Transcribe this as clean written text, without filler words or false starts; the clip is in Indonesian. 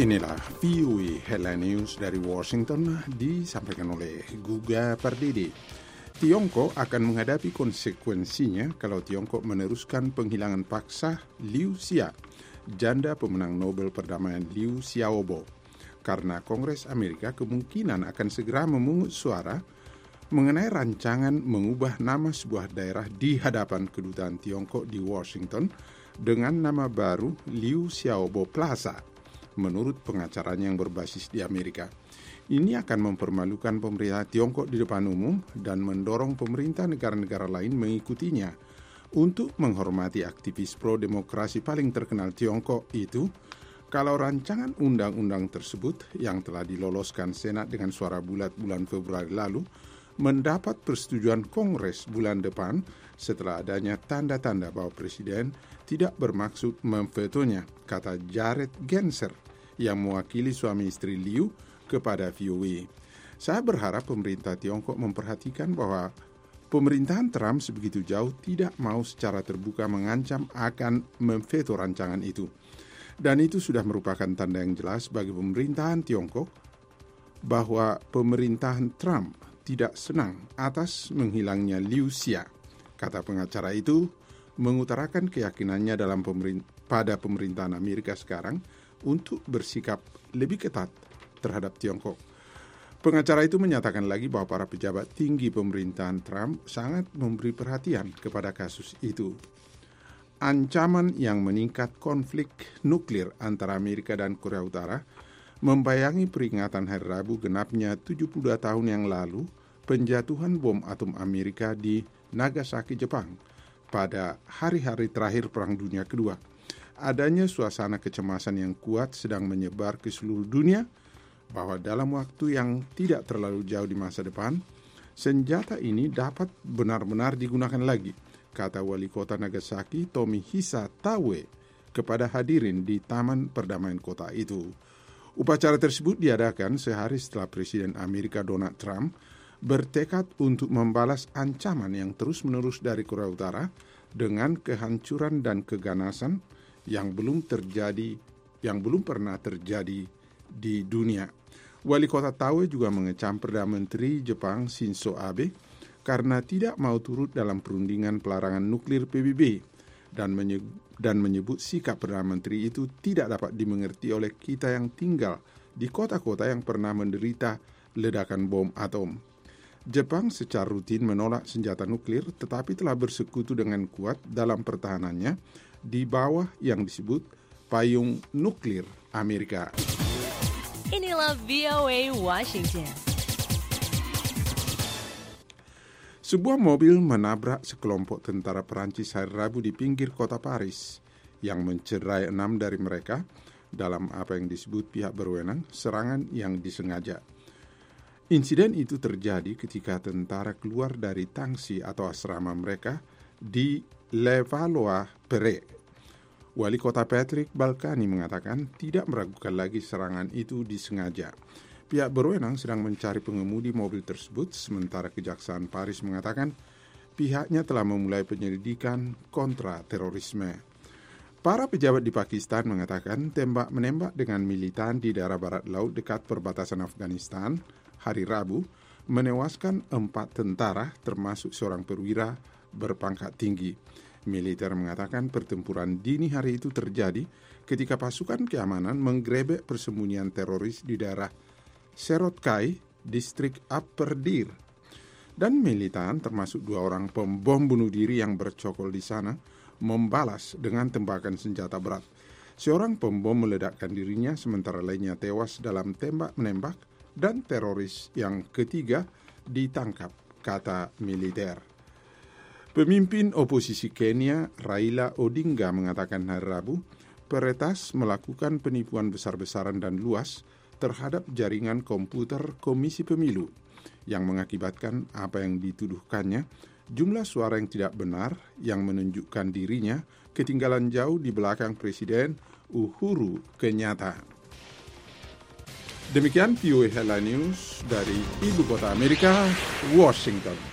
Inilah VOA Headline News dari Washington disampaikan oleh Guga Pardede. Tiongkok akan menghadapi konsekuensinya kalau Tiongkok meneruskan penghilangan paksa Liu Xia, janda pemenang Nobel Perdamaian Liu Xiaobo, karena Kongres Amerika kemungkinan akan segera memungut suara mengenai rancangan mengubah nama sebuah daerah di hadapan kedutaan Tiongkok di Washington dengan nama baru Liu Xiaobo Plaza. Menurut pengacaranya yang berbasis di Amerika, ini akan mempermalukan pemerintah Tiongkok di depan umum dan mendorong pemerintah negara-negara lain mengikutinya. Untuk menghormati aktivis pro-demokrasi paling terkenal Tiongkok itu, kalau rancangan undang-undang tersebut yang telah diloloskan Senat dengan suara bulat bulan Februari lalu mendapat persetujuan Kongres bulan depan setelah adanya tanda-tanda bahwa Presiden tidak bermaksud memvetonya, kata Jared Genser yang mewakili suami istri Liu kepada VOA. Saya berharap pemerintah Tiongkok memperhatikan bahwa pemerintahan Trump sebegitu jauh tidak mau secara terbuka mengancam akan memveto rancangan itu. Dan itu sudah merupakan tanda yang jelas bagi pemerintahan Tiongkok bahwa pemerintahan Trump tidak senang atas menghilangnya Liu Xia. Kata pengacara itu mengutarakan keyakinannya pada pemerintahan Amerika sekarang untuk bersikap lebih ketat terhadap Tiongkok. Pengacara itu menyatakan lagi bahwa para pejabat tinggi pemerintahan Trump sangat memberi perhatian kepada kasus itu. Ancaman yang meningkat konflik nuklir antara Amerika dan Korea Utara membayangi peringatan Hari Rabu genapnya 72 tahun yang lalu penjatuhan bom atom Amerika di Nagasaki, Jepang pada hari-hari terakhir Perang Dunia Kedua. Adanya suasana kecemasan yang kuat sedang menyebar ke seluruh dunia bahwa dalam waktu yang tidak terlalu jauh di masa depan, senjata ini dapat benar-benar digunakan lagi, kata Wali Kota Nagasaki Tomihisa Tawe kepada hadirin di Taman Perdamaian kota itu. Upacara tersebut diadakan sehari setelah Presiden Amerika Donald Trump bertekad untuk membalas ancaman yang terus-menerus dari Korea Utara dengan kehancuran dan keganasan yang belum pernah terjadi di dunia. Wali Kota Tawe juga mengecam Perdana Menteri Jepang Shinzo Abe karena tidak mau turut dalam perundingan pelarangan nuklir PBB dan menyebut sikap Perdana Menteri itu tidak dapat dimengerti oleh kita yang tinggal di kota-kota yang pernah menderita ledakan bom atom. Jepang secara rutin menolak senjata nuklir tetapi telah bersekutu dengan kuat dalam pertahanannya di bawah yang disebut payung nuklir Amerika. Inilah VOA Washington. Sebuah mobil menabrak sekelompok tentara Perancis hari Rabu di pinggir kota Paris yang mencederai 6 dari mereka dalam apa yang disebut pihak berwenang serangan yang disengaja. Insiden itu terjadi ketika tentara keluar dari tangsi atau asrama mereka di Levallois-Perret. Wali kota Patrick Balkany mengatakan tidak meragukan lagi serangan itu disengaja. Pihak berwenang sedang mencari pengemudi mobil tersebut, sementara Kejaksaan Paris mengatakan pihaknya telah memulai penyelidikan kontra terorisme. Para pejabat di Pakistan mengatakan tembak-menembak dengan militan di daerah barat laut dekat perbatasan Afghanistan hari Rabu menewaskan 4 tentara termasuk seorang perwira berpangkat tinggi. Militer mengatakan pertempuran dini hari itu terjadi ketika pasukan keamanan menggerebek persembunyian teroris di daerah Serotkai, distrik Upper Deir. Dan militan termasuk 2 orang pembom bunuh diri yang bercokol di sana membalas dengan tembakan senjata berat. Seorang pembom meledakkan dirinya sementara lainnya tewas dalam tembak-menembak dan teroris yang ketiga ditangkap, kata militer. Pemimpin oposisi Kenya, Raila Odinga, mengatakan hari Rabu, peretas melakukan penipuan besar-besaran dan luas terhadap jaringan komputer Komisi Pemilu yang mengakibatkan apa yang dituduhkannya, jumlah suara yang tidak benar yang menunjukkan dirinya ketinggalan jauh di belakang Presiden Uhuru Kenyatta. Demikian VOA Headline News dari Ibu Kota Amerika, Washington.